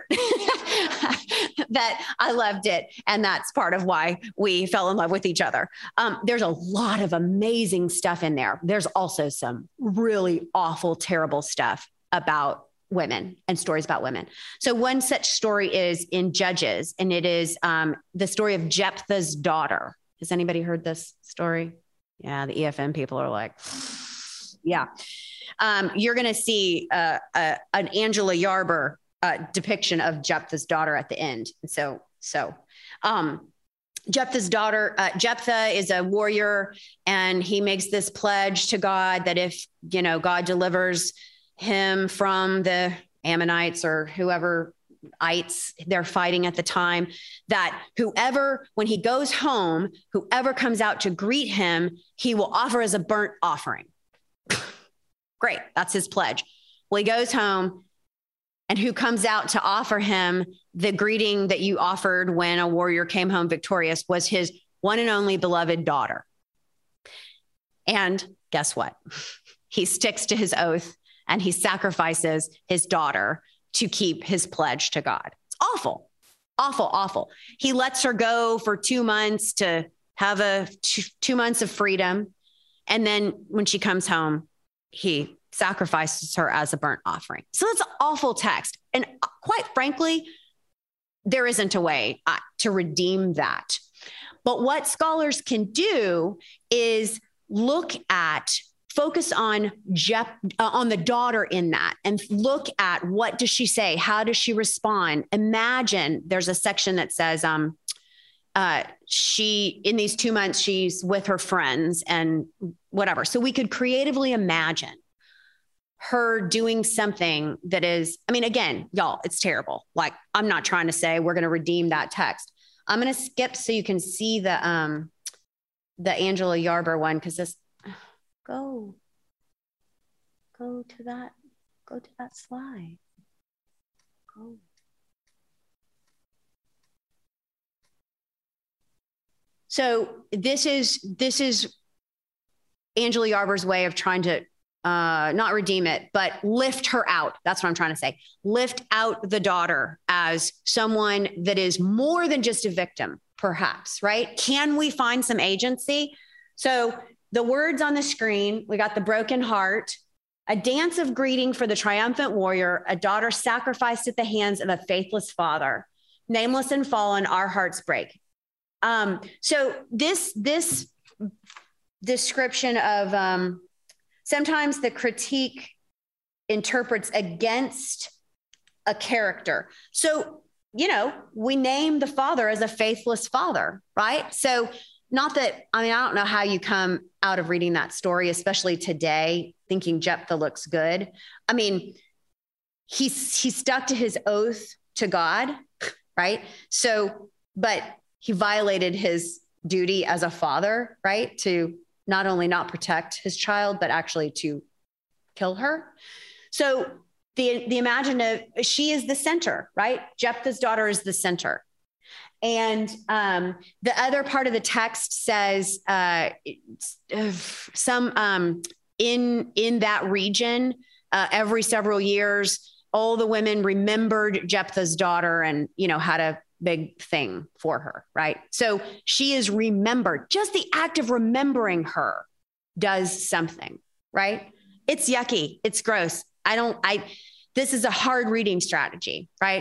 that I loved it. And that's part of why we fell in love with each other. Um, there's a lot of amazing stuff in there. There's also some really awful, terrible stuff about women and stories about women. So one such story is in Judges, and it is um, the story of Jephthah's daughter. Has anybody heard this story? Yeah, the E F M people are like, yeah. Um, you're going to see uh, uh, an Angela Yarber uh, depiction of Jephthah's daughter at the end. So, so um, Jephthah's daughter, uh, Jephthah is a warrior, and he makes this pledge to God that if, you know, God delivers him from the Ammonites or whoever ites they're fighting at the time, that whoever, when he goes home, whoever comes out to greet him, he will offer as a burnt offering. Great. That's his pledge. Well, he goes home, and who comes out to offer him the greeting that you offered when a warrior came home victorious was his one and only beloved daughter. And guess what? He sticks to his oath, and he sacrifices his daughter to keep his pledge to God. It's awful, awful, awful. He lets her go for two months to have a two, two months of freedom. And then when she comes home, he sacrifices her as a burnt offering. So that's an awful text. And quite frankly, there isn't a way uh, to redeem that. But what scholars can do is look at Focus on Jep, uh, on the daughter in that, and look at what does she say? How does she respond? Imagine there's a section that says, um, uh, she, in these two months, she's with her friends and whatever. So we could creatively imagine her doing something that is, I mean, again, y'all, it's terrible. Like, I'm not trying to say we're going to redeem that text. I'm going to skip so you can see the, um, the Angela Yarber one. Cause this, Go, go to that, go to that slide. Go. So this is, this is Angela Yarber's way of trying to uh, not redeem it, but lift her out. That's what I'm trying to say. Lift out the daughter as someone that is more than just a victim, perhaps, right? Can we find some agency? So the words on the screen, we got the broken heart, a dance of greeting for the triumphant warrior, a daughter sacrificed at the hands of a faithless father, nameless and fallen, our hearts break. Um, so this, this description of um, sometimes the critique interprets against a character. So, you know, we name the father as a faithless father, right? So not that, I mean, I don't know how you come out of reading that story, especially today, thinking Jephthah looks good. I mean, he's, he stuck to his oath to God, right? So, but he violated his duty as a father, right? To not only not protect his child, but actually to kill her. So the, the imaginative, she is the center, right? Jephthah's daughter is the center. And um, the other part of the text says uh, some um, in in that region, uh, every several years, all the women remembered Jephthah's daughter and, you know, how to big thing for her, right? So she is remembered. Just the act of remembering her does something, right? It's yucky. It's gross. I don't, I, this is a hard reading strategy, right?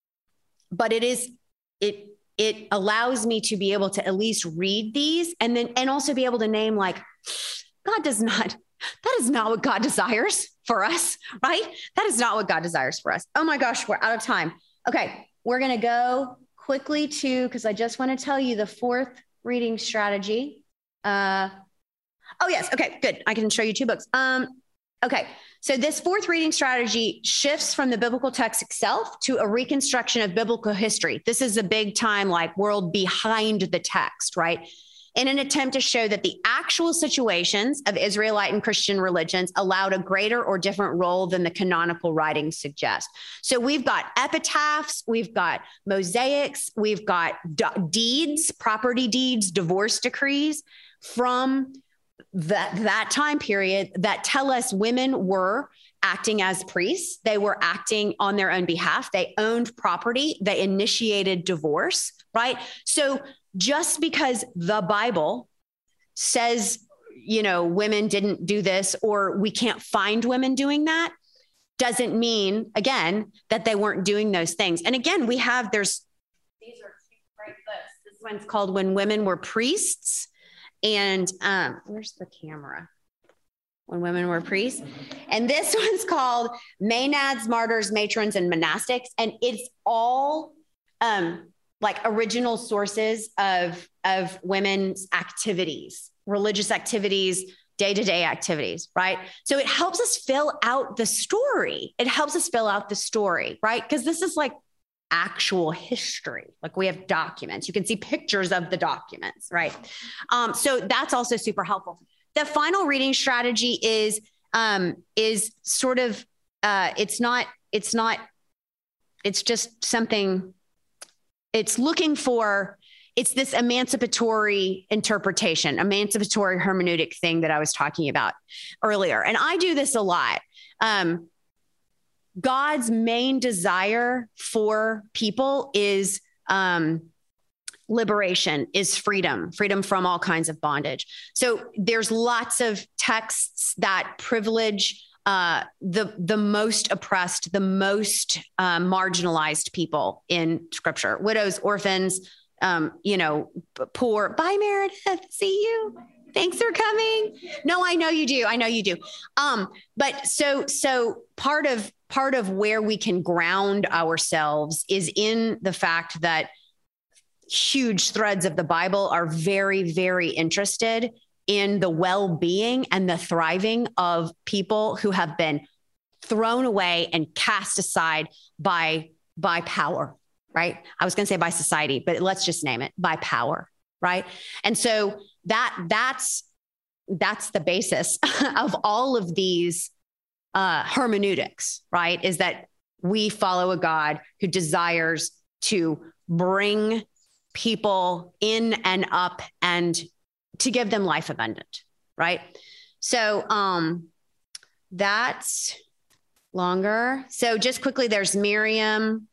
But it is, it, it allows me to be able to at least read these and then, and also be able to name like, God does not, that is not what God desires for us, right? That is not what God desires for us. Oh my gosh, we're out of time. Okay. We're going to go quickly to, because I just want to tell you the fourth reading strategy. Uh, oh, yes. Okay, good. I can show you two books. Um, okay. So this fourth reading strategy shifts from the biblical text itself to a reconstruction of biblical history. This is a big time, like world behind the text, right? In an attempt to show that the actual situations of Israelite and Christian religions allowed a greater or different role than the canonical writings suggest. So we've got epitaphs, we've got mosaics, we've got d- deeds, property deeds, divorce decrees from that, that time period that tell us women were acting as priests. They were acting on their own behalf. They owned property. They initiated divorce, right? So just because the Bible says, you know, women didn't do this, or we can't find women doing that, doesn't mean, again, that they weren't doing those things. And again, we have, there's, these are two great lists. This one's called When Women Were Priests. And um, where's the camera? When Women Were Priests. And this one's called Maenads, Martyrs, Matrons, and Monastics. And it's all, um, like original sources of, of women's activities, religious activities, day-to-day activities, right? So it helps us fill out the story. It helps us fill out the story, right? Because this is like actual history. Like we have documents. You can see pictures of the documents, right? Um, so that's also super helpful. The final reading strategy is, um, is sort of, uh, it's not, it's not, it's just something. It's looking for, it's this emancipatory interpretation, emancipatory hermeneutic thing that I was talking about earlier. And I do this a lot. Um, God's main desire for people is um, liberation, is freedom, freedom from all kinds of bondage. So there's lots of texts that privilege Uh, the the most oppressed, the most uh, marginalized people in Scripture, widows, orphans, um, you know, poor. Bye, Meredith. See you. Thanks for coming. No, I know you do. I know you do. Um, but so so part of part of where we can ground ourselves is in the fact that huge threads of the Bible are very, very interested in the well-being and the thriving of people who have been thrown away and cast aside by, by power, right? I was going to say by society, but let's just name it by power, right? And so that that's, that's the basis of all of these uh, hermeneutics, right? Is that we follow a God who desires to bring people in and up and to give them life abundant, right? So um, that's longer. So just quickly, there's Miriam.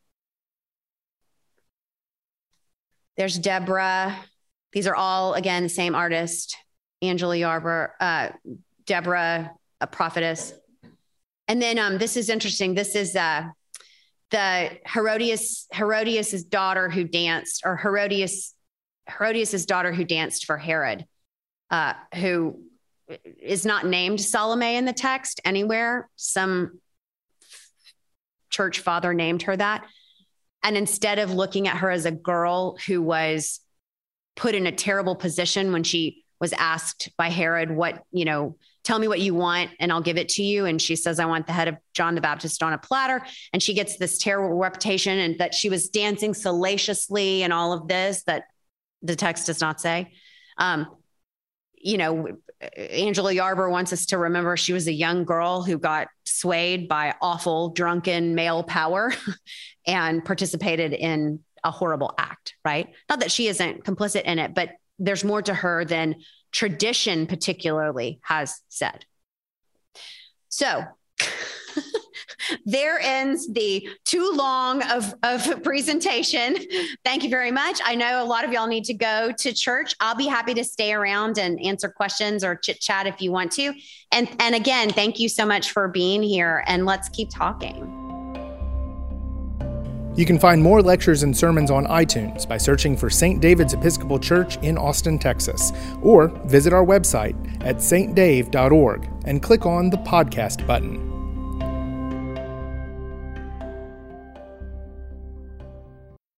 There's Deborah. These are all, again, the same artist, Angela Yarber, uh, Deborah, a prophetess. And then um, this is interesting. This is uh, the Herodias, Herodias's daughter who danced, or Herodias, Herodias's daughter who danced for Herod. Uh, who is not named Salome in the text anywhere. Some church father named her that. And instead of looking at her as a girl who was put in a terrible position when she was asked by Herod, what, you know, tell me what you want and I'll give it to you. And she says, I want the head of John the Baptist on a platter. And she gets this terrible reputation and that she was dancing salaciously and all of this that the text does not say. Um, You know, Angela Yarber wants us to remember she was a young girl who got swayed by awful, drunken male power and participated in a horrible act, right? Not that she isn't complicit in it, but there's more to her than tradition particularly has said. So there ends the too long of, of presentation. Thank you very much. I know a lot of y'all need to go to church. I'll be happy to stay around and answer questions or chit chat if you want to. And, and again, thank you so much for being here, and let's keep talking. You can find more lectures and sermons on iTunes by searching for Saint David's Episcopal Church in Austin, Texas, or visit our website at s t dave dot org and click on the podcast button.